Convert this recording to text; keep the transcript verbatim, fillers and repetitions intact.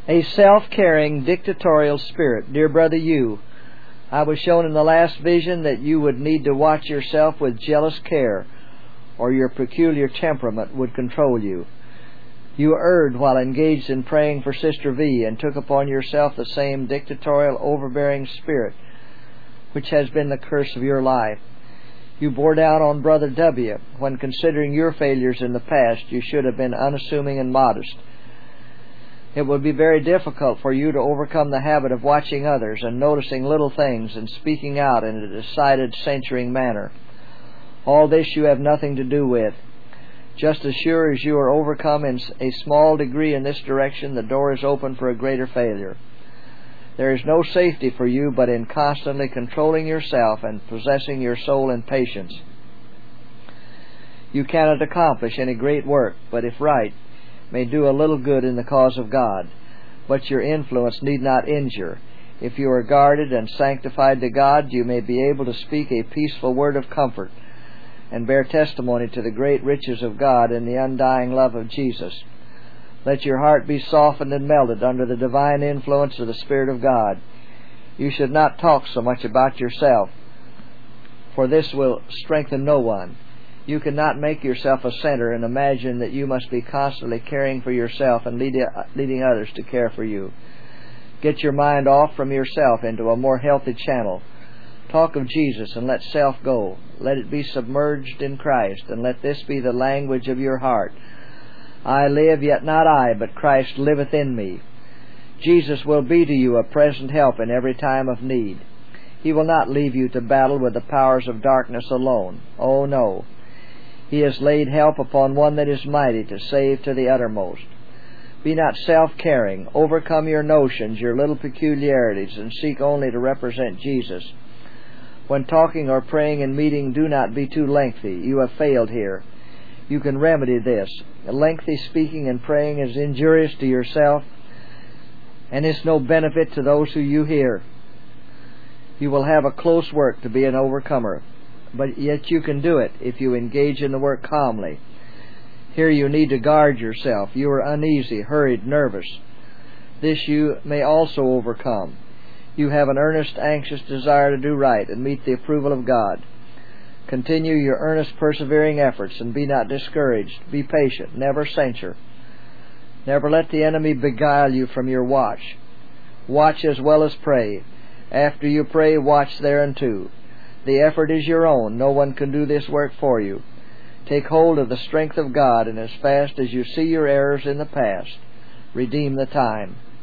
A self-caring, dictatorial spirit. Dear Brother Yu, I was shown in the last vision that you would need to watch yourself with jealous care, or your peculiar temperament would control you. You erred while engaged in praying for Sister V and took upon yourself the same dictatorial, overbearing spirit which has been the curse of your life. You bore down on Brother W. When considering your failures in the past, you should have been unassuming and modest. It would be very difficult for you to overcome the habit of watching others and noticing little things and speaking out in a decided, censuring manner. All this you have nothing to do with. Just as sure as you are overcome in a small degree in this direction, the door is open for a greater failure. There is no safety for you but in constantly controlling yourself and possessing your soul in patience. You cannot accomplish any great work, but if right, may do a little good in the cause of God, but your influence need not injure. If you are guarded and sanctified to God, you may be able to speak a peaceful word of comfort and bear testimony to the great riches of God and the undying love of Jesus. Let your heart be softened and melted under the divine influence of the Spirit of God. You should not talk so much about yourself, for this will strengthen no one. You cannot make yourself a center and imagine that you must be constantly caring for yourself and leading others to care for you. Get your mind off from yourself into a more healthy channel. Talk of Jesus and let self go. Let it be submerged in Christ, and let this be the language of your heart. I live, yet not I, but Christ liveth in me. Jesus will be to you a present help in every time of need. He will not leave you to battle with the powers of darkness alone. Oh, no. He has laid help upon one that is mighty to save to the uttermost. Be not self-caring. Overcome your notions, your little peculiarities, and seek only to represent Jesus. When talking or praying in meeting, do not be too lengthy. You have failed here. You can remedy this. Lengthy speaking and praying is injurious to yourself and is no benefit to those who you hear. You will have a close work to be an overcomer, but yet you can do it if you engage in the work calmly. Here you need to guard yourself. You are uneasy, hurried, nervous. This you may also overcome. You have an earnest, anxious desire to do right and meet the approval of God. Continue your earnest, persevering efforts, and be not discouraged. Be patient. Never censure. Never let the enemy beguile you from your watch. Watch as well as pray. After you pray, watch thereunto. The effort is your own. No one can do this work for you. Take hold of the strength of God, and as fast as you see your errors in the past, redeem the time.